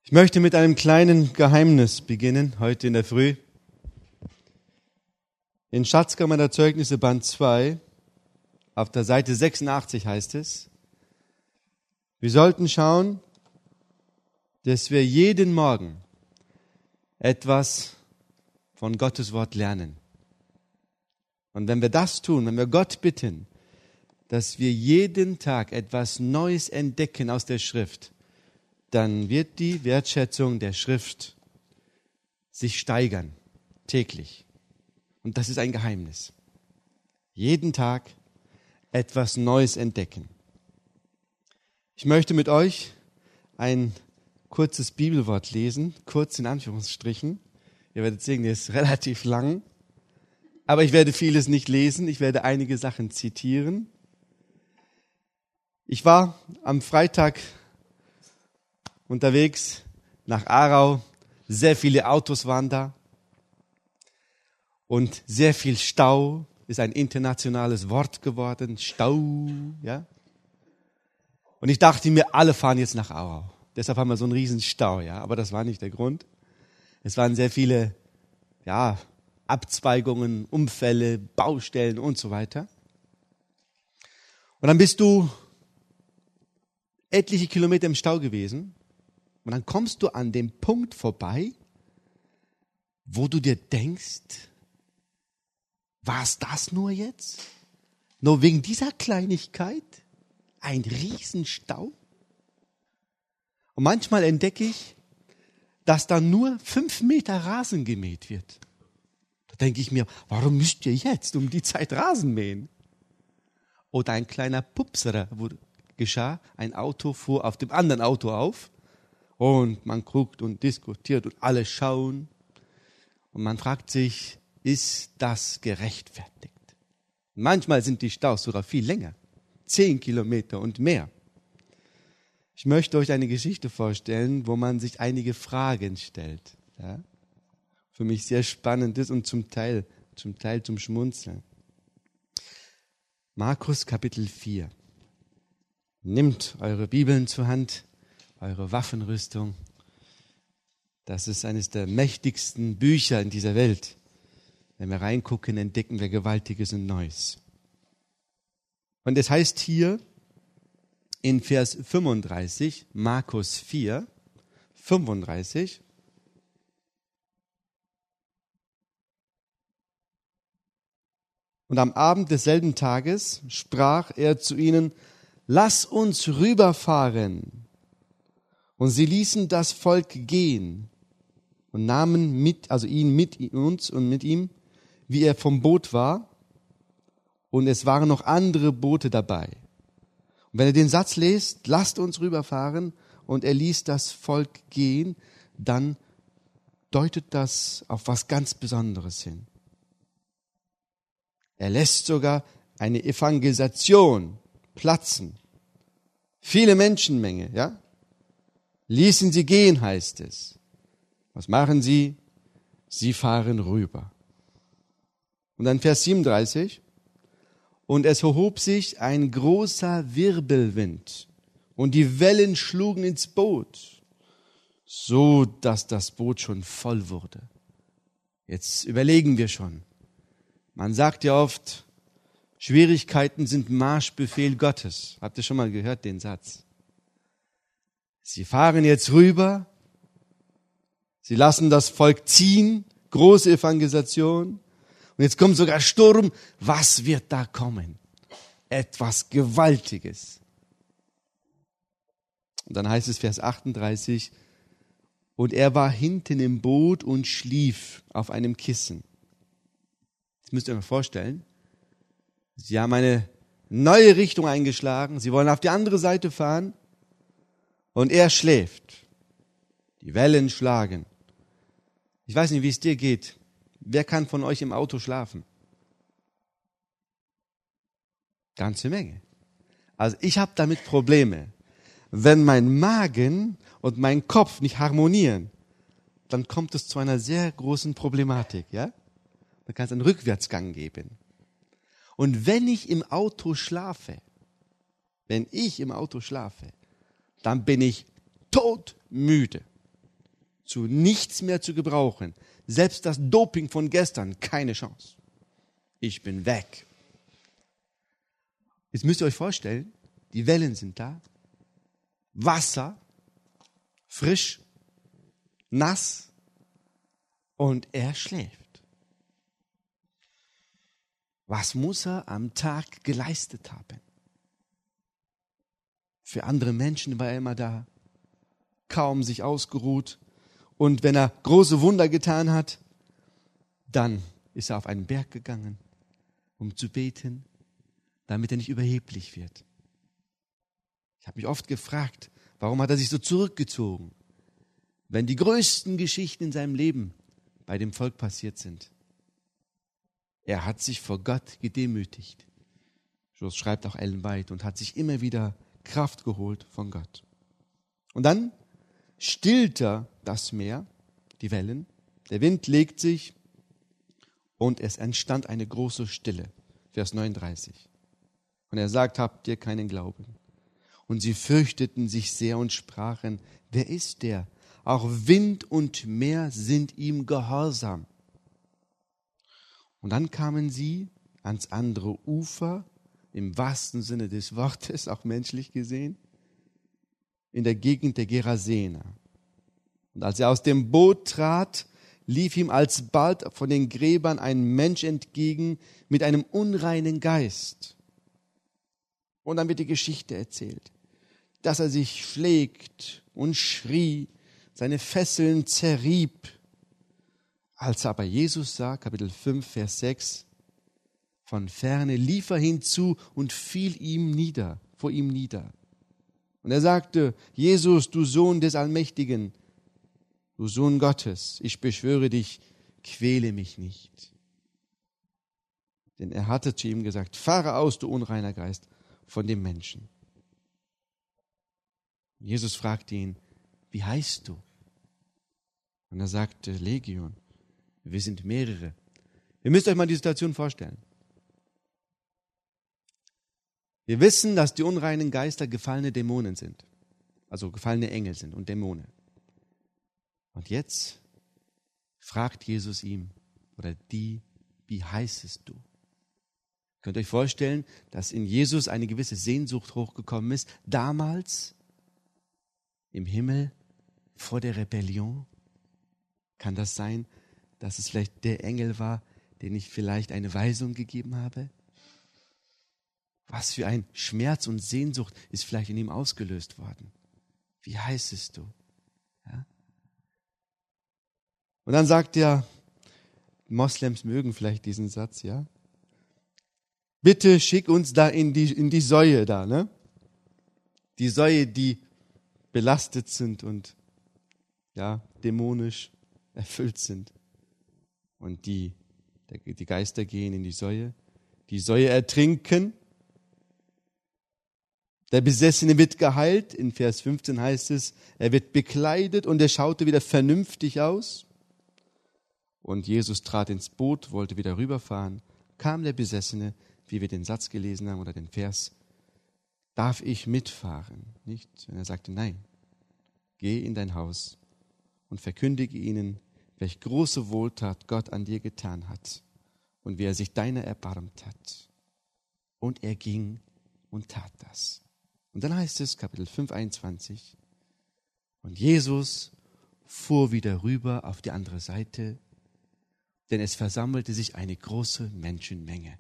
Ich möchte mit einem kleinen Geheimnis beginnen, heute in der Früh. In Schatzkammer der Zeugnisse, Band 2, auf der Seite 86 heißt es, wir sollten schauen, dass wir jeden Morgen etwas von Gottes Wort lernen. Und wenn wir das tun, wenn wir Gott bitten, dass wir jeden Tag etwas Neues entdecken aus der Schrift, dann wird die Wertschätzung der Schrift sich steigern, täglich. Und das ist ein Geheimnis. Jeden Tag etwas Neues entdecken. Ich möchte mit euch ein kurzes Bibelwort lesen, kurz in Anführungsstrichen. Ihr werdet sehen, der ist relativ lang. Aber ich werde vieles nicht lesen, ich werde einige Sachen zitieren. Ich war am Freitag unterwegs nach Aarau. Sehr viele Autos waren da. Und sehr viel Stau ist ein internationales Wort geworden. Stau, ja. Und ich dachte mir, alle fahren jetzt nach Aarau. Deshalb haben wir so einen riesen Stau, ja. Aber das war nicht der Grund. Es waren sehr viele, ja, Abzweigungen, Unfälle, Baustellen und so weiter. Und dann bist du etliche Kilometer im Stau gewesen. Und dann kommst du an dem Punkt vorbei, wo du dir denkst, war es das nur jetzt? Nur wegen dieser Kleinigkeit? Ein Riesenstau? Und manchmal entdecke ich, dass da nur 5 Meter Rasen gemäht wird. Da denke ich mir, warum müsst ihr jetzt um die Zeit Rasen mähen? Oder ein kleiner Pupser geschah, ein Auto fuhr auf dem anderen Auto auf. Und man guckt und diskutiert und alle schauen. Und man fragt sich, ist das gerechtfertigt? Manchmal sind die Staus sogar viel länger. 10 Kilometer und mehr. Ich möchte euch eine Geschichte vorstellen, wo man sich einige Fragen stellt. Ja? Für mich sehr spannend ist und zum Teil zum Schmunzeln. Markus Kapitel 4. Nehmt eure Bibeln zur Hand. Eure Waffenrüstung, das ist eines der mächtigsten Bücher in dieser Welt. Wenn wir reingucken, entdecken wir Gewaltiges und Neues. Und es heißt hier in Vers 35, Markus 4, 35, und am Abend desselben Tages sprach er zu ihnen, lass uns rüberfahren. Und sie ließen das Volk gehen und nahmen ihn mit uns und mit ihm, wie er vom Boot war. Und es waren noch andere Boote dabei. Und wenn ihr den Satz lest, lasst uns rüberfahren, und er ließ das Volk gehen, dann deutet das auf was ganz Besonderes hin. Er lässt sogar eine Evangelisation platzen. Viele Menschenmenge, ja? Ließen sie gehen, heißt es. Was machen sie? Sie fahren rüber. Und dann Vers 37. Und es erhob sich ein großer Wirbelwind und die Wellen schlugen ins Boot, so dass das Boot schon voll wurde. Jetzt überlegen wir schon. Man sagt ja oft, Schwierigkeiten sind Marschbefehl Gottes. Habt ihr schon mal gehört, den Satz? Sie fahren jetzt rüber, sie lassen das Volk ziehen, große Evangelisation. Und jetzt kommt sogar Sturm. Was wird da kommen? Etwas Gewaltiges. Und dann heißt es Vers 38, und er war hinten im Boot und schlief auf einem Kissen. Das müsst ihr euch mal vorstellen. Sie haben eine neue Richtung eingeschlagen. Sie wollen auf die andere Seite fahren. Und er schläft. Die Wellen schlagen. Ich weiß nicht, wie es dir geht. Wer kann von euch im Auto schlafen? Ganze Menge. Also ich habe damit Probleme. Wenn mein Magen und mein Kopf nicht harmonieren, dann kommt es zu einer sehr großen Problematik. Ja? Dann kann es einen Rückwärtsgang geben. Und wenn ich im Auto schlafe, dann bin ich todmüde. zu nichts mehr zu gebrauchen. Selbst das Doping von gestern, keine Chance. Ich bin weg. Jetzt müsst ihr euch vorstellen, die Wellen sind da, Wasser, frisch, nass und er schläft. Was muss er am Tag geleistet haben? Für andere Menschen war er immer da, kaum sich ausgeruht. Und wenn er große Wunder getan hat, dann ist er auf einen Berg gegangen, um zu beten, damit er nicht überheblich wird. Ich habe mich oft gefragt, warum hat er sich so zurückgezogen, wenn die größten Geschichten in seinem Leben bei dem Volk passiert sind. Er hat sich vor Gott gedemütigt. So schreibt auch Ellen White, und hat sich immer wieder Kraft geholt von Gott. Und dann stillt er das Meer, die Wellen, der Wind legt sich und es entstand eine große Stille. Vers 39. Und er sagt, habt ihr keinen Glauben? Und sie fürchteten sich sehr und sprachen, wer ist der? Auch Wind und Meer sind ihm gehorsam. Und dann kamen sie ans andere Ufer, im wahrsten Sinne des Wortes, auch menschlich gesehen, in der Gegend der Gerasener. Und als er aus dem Boot trat, lief ihm alsbald von den Gräbern ein Mensch entgegen mit einem unreinen Geist. Und dann wird die Geschichte erzählt, dass er sich schlägt und schrie, seine Fesseln zerrieb. Als aber Jesus sah, Kapitel 5, Vers 6, von ferne lief er hinzu und fiel vor ihm nieder. Und er sagte, Jesus, du Sohn des Allmächtigen, du Sohn Gottes, ich beschwöre dich, quäle mich nicht. Denn er hatte zu ihm gesagt, fahre aus, du unreiner Geist, von dem Menschen. Jesus fragte ihn, wie heißt du? Und er sagte, Legion, wir sind mehrere. Ihr müsst euch mal die Situation vorstellen. Wir wissen, dass die unreinen Geister gefallene Dämonen sind. Also gefallene Engel sind und Dämonen. Und jetzt fragt Jesus ihm oder die, wie heißest du? Könnt ihr euch vorstellen, dass in Jesus eine gewisse Sehnsucht hochgekommen ist, damals im Himmel vor der Rebellion? Kann das sein, dass es vielleicht der Engel war, den ich vielleicht eine Weisung gegeben habe? Was für ein Schmerz und Sehnsucht ist vielleicht in ihm ausgelöst worden? Wie heißest du? Ja? Und dann sagt er, Moslems mögen vielleicht diesen Satz, ja? Bitte schick uns da in die Säue da, ne? Die Säue, die belastet sind und ja, dämonisch erfüllt sind. Und die Geister gehen in die Säue ertrinken. Der Besessene wird geheilt. In Vers 15 heißt es, er wird bekleidet und er schaute wieder vernünftig aus. Und Jesus trat ins Boot, wollte wieder rüberfahren. Kam der Besessene, wie wir den Satz gelesen haben oder den Vers, darf ich mitfahren? Nicht? Und er sagte, nein, geh in dein Haus und verkündige ihnen, welch große Wohltat Gott an dir getan hat und wie er sich deiner erbarmt hat. Und er ging und tat das. Und dann heißt es, Kapitel 5, 21, und Jesus fuhr wieder rüber auf die andere Seite, denn es versammelte sich eine große Menschenmenge.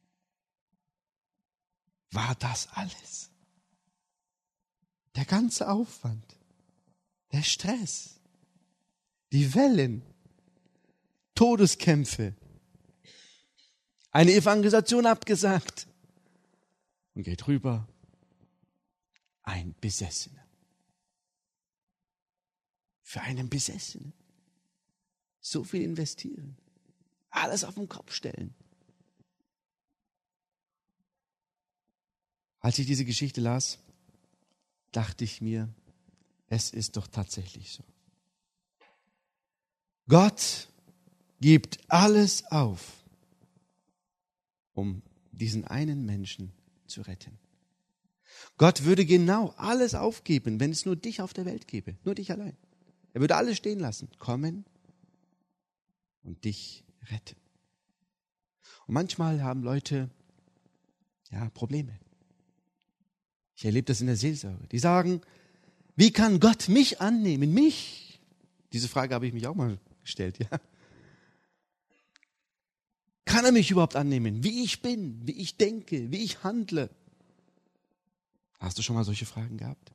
War das alles? Der ganze Aufwand, der Stress, die Wellen, Todeskämpfe, eine Evangelisation abgesagt und geht rüber. Ein Besessener. Für einen Besessenen. So viel investieren. Alles auf den Kopf stellen. Als ich diese Geschichte las, dachte ich mir, es ist doch tatsächlich so. Gott gibt alles auf, um diesen einen Menschen zu retten. Gott würde genau alles aufgeben, wenn es nur dich auf der Welt gäbe, nur dich allein. Er würde alles stehen lassen, kommen und dich retten. Und manchmal haben Leute Probleme. Ich erlebe das in der Seelsorge. Die sagen, wie kann Gott mich annehmen? Mich? Diese Frage habe ich mich auch mal gestellt, ja. Kann er mich überhaupt annehmen? Wie ich bin, wie ich denke, wie ich handle? Hast du schon mal solche Fragen gehabt?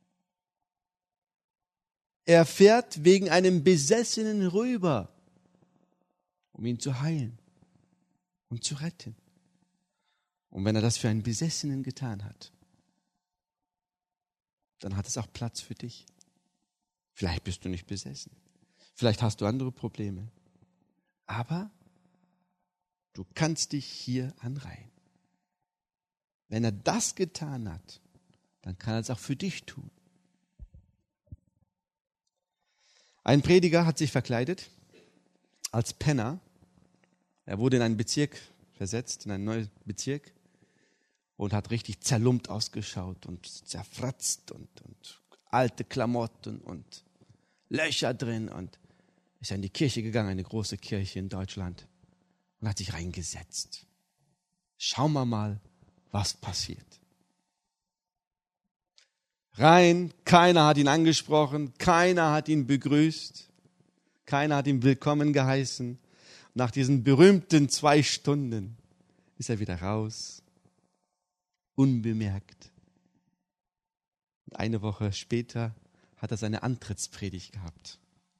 Er fährt wegen einem Besessenen rüber, um ihn zu heilen und zu retten. Und wenn er das für einen Besessenen getan hat, dann hat es auch Platz für dich. Vielleicht bist du nicht besessen. Vielleicht hast du andere Probleme. Aber du kannst dich hier anreihen. Wenn er das getan hat, dann kann er es auch für dich tun. Ein Prediger hat sich verkleidet als Penner. Er wurde in einen Bezirk versetzt, in einen neuen Bezirk und hat richtig zerlumpt ausgeschaut und zerfratzt und alte Klamotten und Löcher drin und ist in die Kirche gegangen, eine große Kirche in Deutschland, und hat sich reingesetzt. Schauen wir mal, was passiert. Rein, keiner hat ihn angesprochen, keiner hat ihn begrüßt, keiner hat ihn willkommen geheißen. Nach diesen berühmten 2 Stunden ist er wieder raus, unbemerkt. Und eine Woche später hat er seine Antrittspredigt gehabt.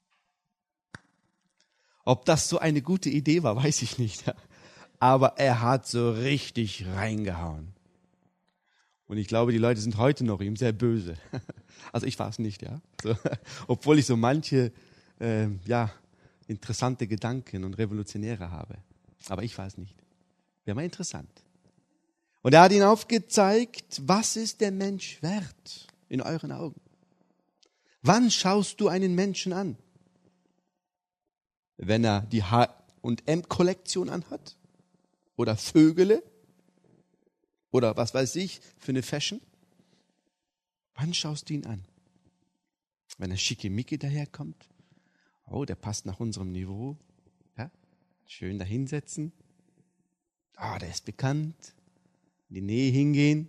Ob das so eine gute Idee war, weiß ich nicht. Aber er hat so richtig reingehauen. Und ich glaube, die Leute sind heute noch ihm sehr böse. Also ich war es nicht, ja. So, obwohl ich so manche, interessante Gedanken und Revolutionäre habe. Aber ich war es nicht. Wäre mal interessant. Und er hat ihnen aufgezeigt, was ist der Mensch wert in euren Augen? Wann schaust du einen Menschen an? Wenn er die H&M-Kollektion anhat? Oder Vögele? Oder was weiß ich für eine Fashion? Wann schaust du ihn an? Wenn er schickimicki daherkommt? Oh, der passt nach unserem Niveau. Ja? Schön da hinsetzen. Ah, der ist bekannt. In die Nähe hingehen.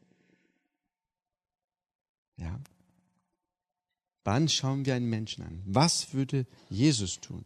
Ja. Wann schauen wir einen Menschen an? Was würde Jesus tun?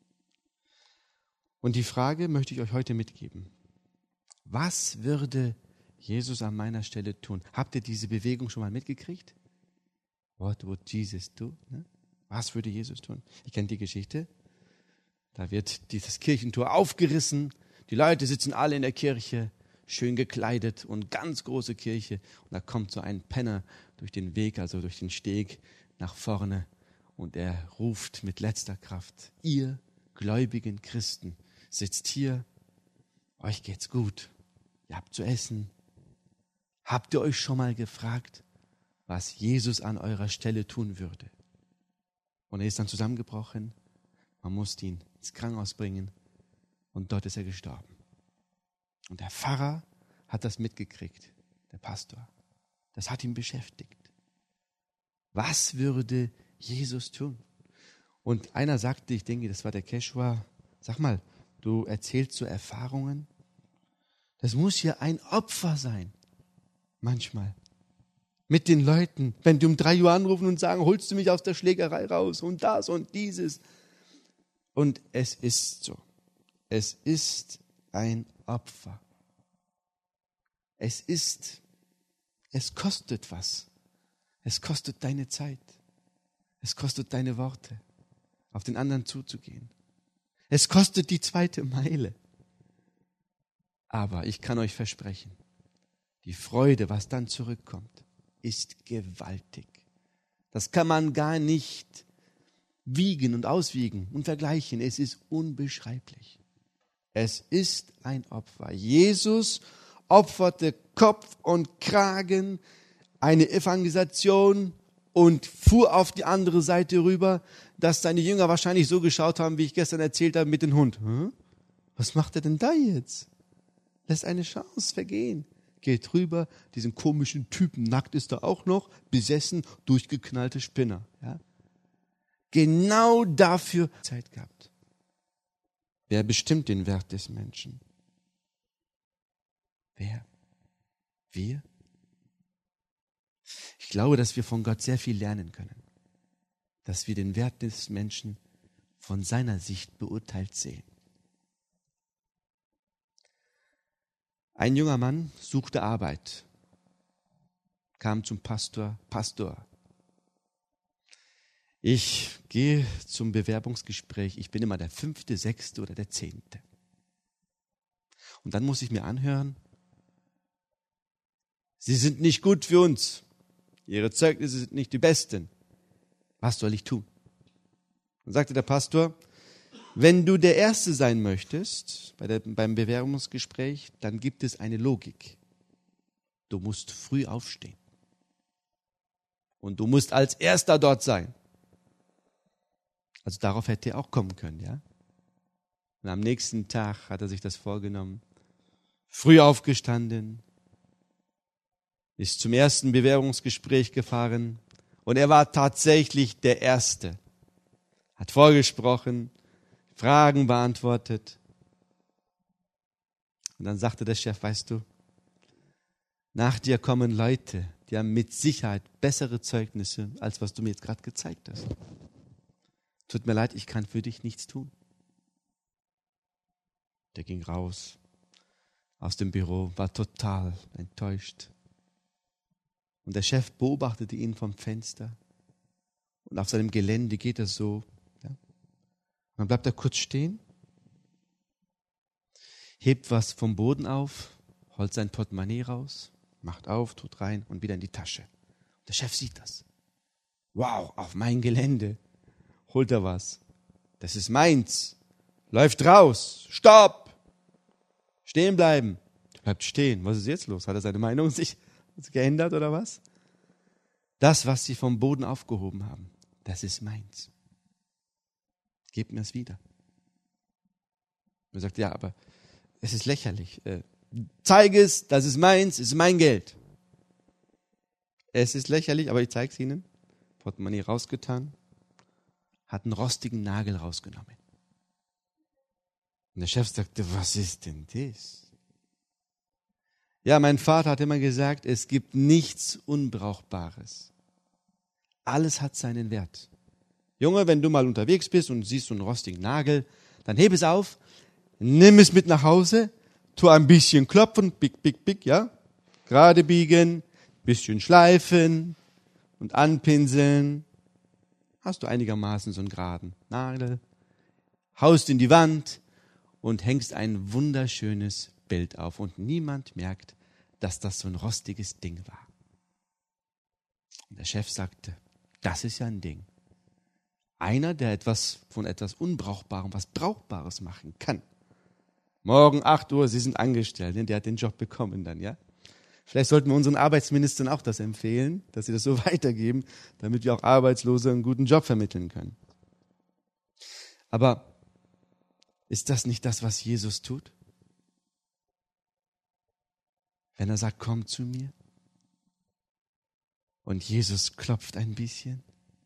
Und die Frage möchte ich euch heute mitgeben. Was würde Jesus an meiner Stelle tun? Habt ihr diese Bewegung schon mal mitgekriegt? What would Jesus do? Ne? Was würde Jesus tun? Ich kenne die Geschichte. Da wird dieses Kirchentor aufgerissen. Die Leute sitzen alle in der Kirche, schön gekleidet und ganz große Kirche. Und da kommt so ein Penner durch den Weg, also durch den Steg nach vorne. Und er ruft mit letzter Kraft: Ihr gläubigen Christen sitzt hier, euch geht's gut, ihr habt zu essen. Habt ihr euch schon mal gefragt, was Jesus an eurer Stelle tun würde? Und er ist dann zusammengebrochen. Man musste ihn ins Krankenhaus bringen und dort ist er gestorben. Und der Pfarrer hat das mitgekriegt, der Pastor. Das hat ihn beschäftigt. Was würde Jesus tun? Und einer sagte, ich denke, das war der Keshua, sag mal, du erzählst so Erfahrungen. Das muss ja ein Opfer sein. Manchmal. Mit den Leuten. Wenn die um 3 Uhr anrufen und sagen, holst du mich aus der Schlägerei raus und das und dieses. Und es ist so. Es ist ein Opfer. Es kostet was. Es kostet deine Zeit. Es kostet deine Worte, auf den anderen zuzugehen. Es kostet die 2. Meile. Aber ich kann euch versprechen, die Freude, was dann zurückkommt, ist gewaltig. Das kann man gar nicht wiegen und auswiegen und vergleichen. Es ist unbeschreiblich. Es ist ein Opfer. Jesus opferte Kopf und Kragen, eine Evangelisation und fuhr auf die andere Seite rüber, dass seine Jünger wahrscheinlich so geschaut haben, wie ich gestern erzählt habe, mit dem Hund. Was macht er denn da jetzt? Lässt eine Chance vergehen. Geht rüber, diesen komischen Typen, nackt ist er auch noch, besessen, durchgeknallte Spinner. Ja? genau dafür Zeit gehabt. Wer bestimmt den Wert des Menschen? Wer? Wir? Ich glaube, dass wir von Gott sehr viel lernen können. Dass wir den Wert des Menschen von seiner Sicht beurteilt sehen. Ein junger Mann suchte Arbeit, kam zum Pastor. Pastor, ich gehe zum Bewerbungsgespräch, ich bin immer der 5., 6. oder der 10. Und dann muss ich mir anhören, Sie sind nicht gut für uns. Ihre Zeugnisse sind nicht die besten. Was soll ich tun? Dann sagte der Pastor, wenn du der Erste sein möchtest beim Bewerbungsgespräch, dann gibt es eine Logik. Du musst früh aufstehen. Und du musst als Erster dort sein. Also darauf hätte er auch kommen können, ja? Und am nächsten Tag hat er sich das vorgenommen. Früh aufgestanden, ist zum ersten Bewerbungsgespräch gefahren und er war tatsächlich der Erste. Hat vorgesprochen, Fragen beantwortet. Und dann sagte der Chef, weißt du, nach dir kommen Leute, die haben mit Sicherheit bessere Zeugnisse, als was du mir jetzt gerade gezeigt hast. Tut mir leid, ich kann für dich nichts tun. Der ging raus aus dem Büro, war total enttäuscht. Und der Chef beobachtete ihn vom Fenster. Und auf seinem Gelände geht er so. Ja. Und dann bleibt er kurz stehen, hebt was vom Boden auf, holt sein Portemonnaie raus, macht auf, tut rein und wieder in die Tasche. Und der Chef sieht das. Wow, auf mein Gelände holt er was. Das ist meins. Läuft raus. Stopp! Stehen bleiben. Bleibt stehen. Was ist jetzt los? Hat er seine Meinung sich geändert oder was? Das, was sie vom Boden aufgehoben haben, das ist meins. Gebt mir es wieder. Er sagt, ja, aber es ist lächerlich. Zeige es, das ist meins, es ist mein Geld. Es ist lächerlich, aber ich zeige es Ihnen. Portemonnaie rausgetan, hat einen rostigen Nagel rausgenommen. Und der Chef sagte, was ist denn das? Ja, mein Vater hat immer gesagt, es gibt nichts Unbrauchbares. Alles hat seinen Wert. Junge, wenn du mal unterwegs bist und siehst so einen rostigen Nagel, dann heb es auf, nimm es mit nach Hause, tu ein bisschen klopfen, bick, bick, bick, ja? Gerade biegen, bisschen schleifen und anpinseln. Hast du einigermaßen so einen geraden Nagel, haust in die Wand und hängst ein wunderschönes Bild auf und niemand merkt, dass das so ein rostiges Ding war. Und der Chef sagte, das ist ja ein Ding. Einer, der von etwas Unbrauchbarem was Brauchbares machen kann. Morgen 8 Uhr, Sie sind angestellt, der hat den Job bekommen dann, ja? Vielleicht sollten wir unseren Arbeitsministern auch das empfehlen, dass sie das so weitergeben, damit wir auch Arbeitslose einen guten Job vermitteln können. Aber ist das nicht das, was Jesus tut? Wenn er sagt, komm zu mir. Und Jesus klopft ein bisschen.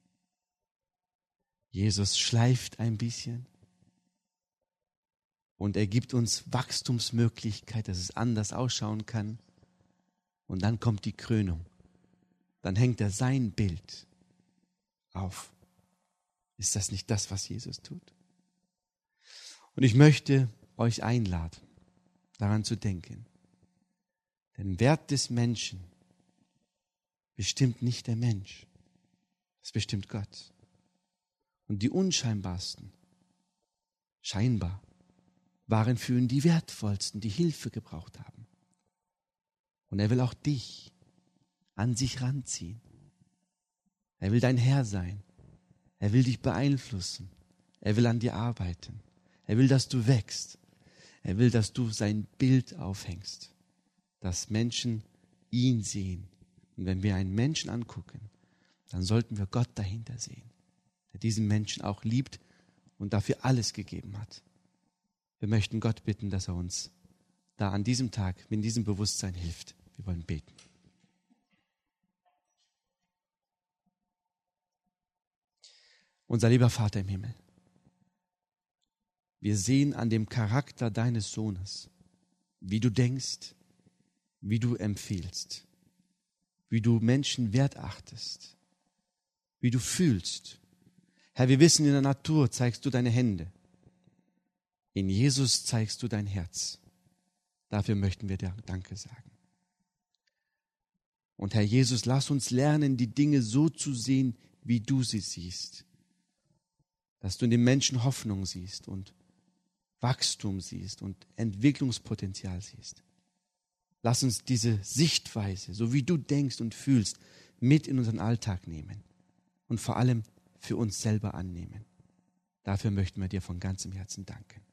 Jesus schleift ein bisschen. Und er gibt uns Wachstumsmöglichkeit, dass es anders ausschauen kann. Und dann kommt die Krönung. Dann hängt er sein Bild auf. Ist das nicht das, was Jesus tut? Und ich möchte euch einladen, daran zu denken. Den Wert des Menschen bestimmt nicht der Mensch. Das bestimmt Gott. Und die unscheinbarsten, scheinbar, waren für ihn die wertvollsten, die Hilfe gebraucht haben. Und er will auch dich an sich ranziehen. Er will dein Herr sein. Er will dich beeinflussen. Er will an dir arbeiten. Er will, dass du wächst. Er will, dass du sein Bild aufhängst. Dass Menschen ihn sehen. Und wenn wir einen Menschen angucken, dann sollten wir Gott dahinter sehen, der diesen Menschen auch liebt und dafür alles gegeben hat. Wir möchten Gott bitten, dass er uns da an diesem Tag mit diesem Bewusstsein hilft. Wir wollen beten. Unser lieber Vater im Himmel, wir sehen an dem Charakter deines Sohnes, wie du denkst, wie du empfiehlst, wie du Menschen wertachtest, wie du fühlst. Herr, wir wissen, in der Natur zeigst du deine Hände. In Jesus zeigst du dein Herz. Dafür möchten wir dir Danke sagen. Und Herr Jesus, lass uns lernen, die Dinge so zu sehen, wie du sie siehst. Dass du in den Menschen Hoffnung siehst und Wachstum siehst und Entwicklungspotenzial siehst. Lass uns diese Sichtweise, so wie du denkst und fühlst, mit in unseren Alltag nehmen und vor allem für uns selber annehmen. Dafür möchten wir dir von ganzem Herzen danken.